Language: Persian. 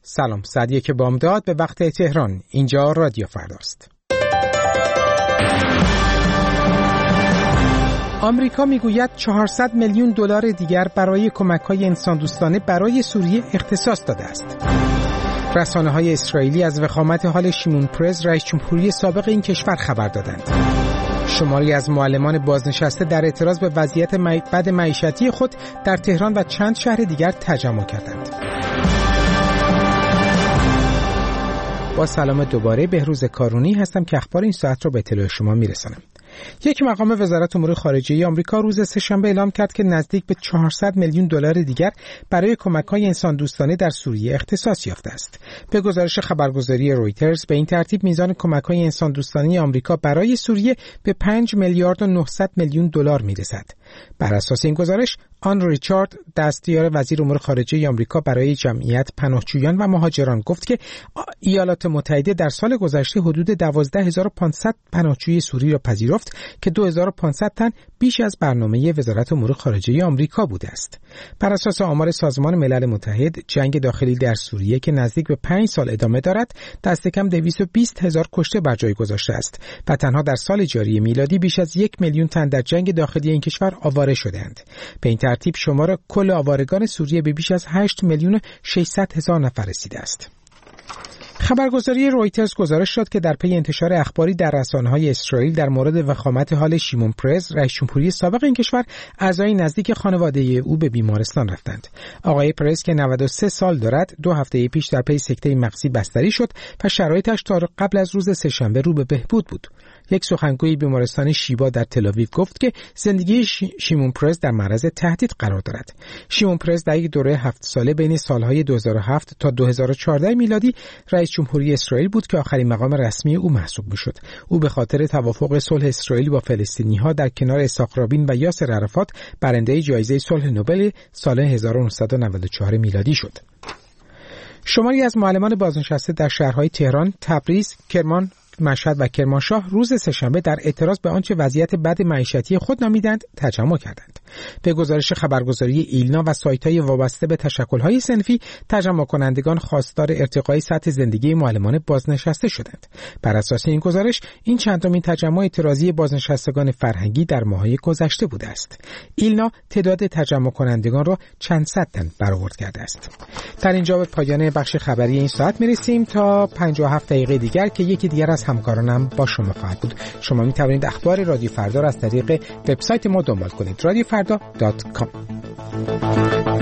سلام، ساعت 1 بامداد به وقت تهران. اینجا رادیو فرداست. آمریکا میگوید 400 میلیون دلار دیگر برای کمک‌های انسان‌دوستانه برای سوریه اختصاص داده است. رسانه‌های اسرائیلی از وخامت حال شیمون پرز رئیس جمهوری سابق این کشور خبر دادند. شماری از معلمان بازنشسته در اعتراض به وضعیت بد معیشتی خود در تهران و چند شهر دیگر تجمع کردند. با سلام دوباره، بهروز کارونی هستم که اخبار این ساعت را به اطلاع شما میرسانم. یک مقام وزارت امور خارجه آمریکا روز سه‌شنبه اعلام کرد که نزدیک به 400 میلیون دلار دیگر برای کمک‌های انسان‌دوستانه در سوریه اختصاص یافته است. به گزارش خبرگزاری رویترز به این ترتیب میزان کمک‌های انسان‌دوستانه آمریکا برای سوریه به 5 میلیارد و 900 میلیون دلار میرسد. بر اساس این گزارش، آن ریچارد، دستیار وزیر امور خارجه آمریکا برای جمعیت پناهجویان و مهاجران، گفت که ایالات متحده در سال گذشته حدود 12500 پناهجوی سوری را پذیرفت که 2500 تن بیش از برنامه وزارت امور خارجه آمریکا بوده است. بر اساس آمار سازمان ملل متحد، جنگ داخلی در سوریه که نزدیک به 5 سال ادامه دارد، دست کم 220,000 کشته بر جای گذاشته است و تنها در سال جاری میلادی بیش از 1 میلیون تن در جنگ داخلی این کشور آواره شدند. به این ترتیب شمار کل آوارگان سوریه به بیش از 8 میلیون 600 هزار نفر رسیده است. خبرگزاری رویترز گزارش داد که در پی انتشار اخباری در رسانه‌های اسرائیل در مورد وخامت حال شیمون پرز، رئیس جمهوری سابق این کشور، اعضای نزدیک خانواده او به بیمارستان رفتند. آقای پرز که 93 سال دارد، 2 هفته پیش در پی سکته مغزی بستری شد و شرایطش تا قبل از روز سه‌شنبه رو به بهبود بود. یک سخنگوی بیمارستان شیبا در تل‌آویو گفت که زندگی شیمون پرز در معرض تهدید قرار دارد. شیمون پرز در یک دوره 7 ساله بین سالهای 2007 تا 2014 میلادی رئیس جمهوری اسرائیل بود که آخرین مقام رسمی او محسوب میشد. او به خاطر توافق صلح اسرائیل با فلسطینی‌ها در کنار اسحاق رابین و یاسر عرفات برنده جایزه صلح نوبل سال 1994 میلادی شد. شماری از معلمان بازنشسته در شهرهای تهران، تبریز، کرمان، مشهد و کرمانشاه روز سه‌شنبه در اعتراض به آنچه وضعیت بد معیشتی خود نامیدند تجمع کردند. به گزارش خبرگزاری ایلنا و سایت‌های وابسته به تشکل‌های صنفی، تجمع کنندگان خواستار ارتقای سطح زندگی معلمان بازنشسته شدند. بر اساس این گزارش، این چندمین تجمع اعتراضی بازنشستگان فرهنگی در ماه‌های گذشته بوده است. ایلنا تعداد تجمع کنندگان را چند صد تن برآورد کرده است. در اینجا به پایان بخش خبری این ساعت می‌رسیم تا 57 دقیقه دیگر که یکی دیگر از همکارانم با شما خواهد بود. شما می توانید اخبار رادیو فردا را از طریق وبسایت ما دنبال کنید. radiofrda.com